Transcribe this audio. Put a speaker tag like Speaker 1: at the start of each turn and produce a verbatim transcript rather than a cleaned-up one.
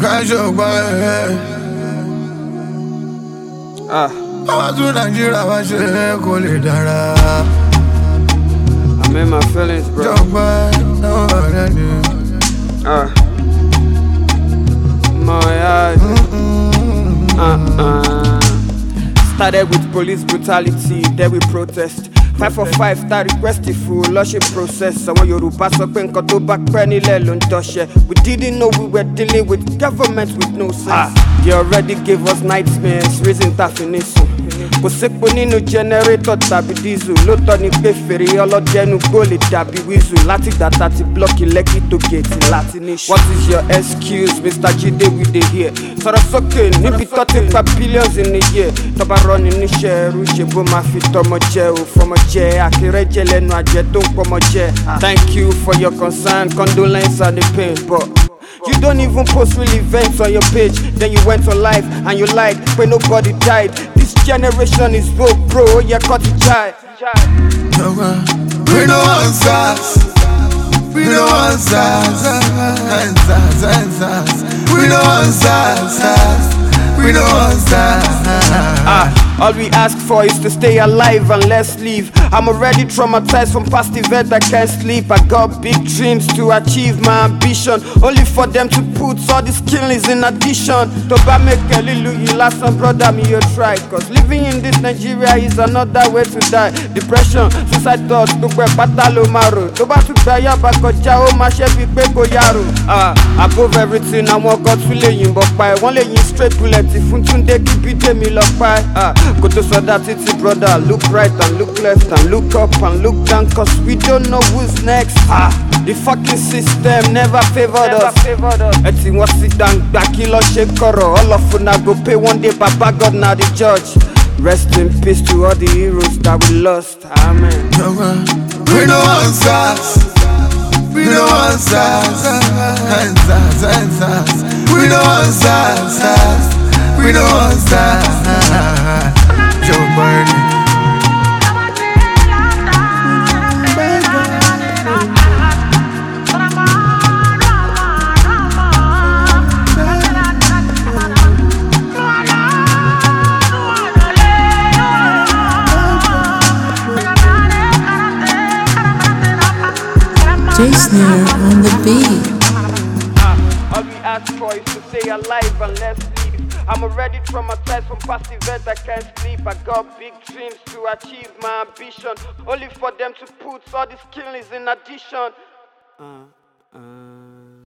Speaker 1: Casual boy.
Speaker 2: Ah.
Speaker 1: I was doing Nigeria, I was saying, Dara.
Speaker 2: I'm in my feelings, bro. Ah. My eyes. Uh-uh. Started with police brutality, then we protest. Five for five, that request if we lush process. Someone Yoruba so pen koto back penny lelon toshe. We didn't know we were dealing with government with no sense. Ah, they already gave us nightmares, reason tafinisu. Kò sépo nínú generator tàbí diesel. Lóòótọ́ ni pé fèrè ọlọ́jẹ́nu góòlì dàbí wíṣù. Láti dàtà ti blọ́ọ̀kì lẹ́kì tó gèètì láti níṣu. What is your excuse, Mister Jide we dey here? Sọ̀rọ̀ sókè níbi tó ti pa billions in a year. Tọ́ba rọ́ni níṣẹ́ ẹrú ṣe bó máa fi tọmọ jẹ ò fọmọ jẹ. Àkèrèjẹ lẹ́nu àjẹ tó ń pọmọ jẹ. Thank you for your concern, condolence and the pain, but you don't even post real events on your page. Then you went on live and you lied when nobody died. This generation is broke, bro. Yeah, cut the child.
Speaker 1: We no answers. We no answers. Answers, answers. We no answers. We no answers.
Speaker 2: Ah, all we ask for is to stay alive and let's leave. I'm already traumatized from past events, I can't sleep. I got big dreams to achieve my ambition, only for them to put all these killings in addition. Toba make a little last some brother me you try. Cause living in this Nigeria is another way to die. Depression, suicide thoughts, tukwe patalo maro. Toba to baya bakoja o ma shebi pe yaro. Ah, above everything I want God to lay you but by one lay straight bullet. If Tunde keep it me lock by. Ah, go to so that it's brother. Look right and look left and look up and look down. Cause we don't know who's next. Ah, the fucking system never favored never us. Favored us. Eti won sit down back kilo shake koro. All of una go pay one day. Baba God now the judge. Rest in peace to all the heroes that we lost. Amen.
Speaker 1: We no answers. We no answers. Answers, answers. We no answers. We no answers. Joe Biden.
Speaker 3: J Snare on the beat.
Speaker 2: All we ask for is to stay alive and let's leave. I'm already traumatized from past events, I can't sleep. I got big dreams to achieve my ambition, only for them to put all these killings in addition. Uh, uh.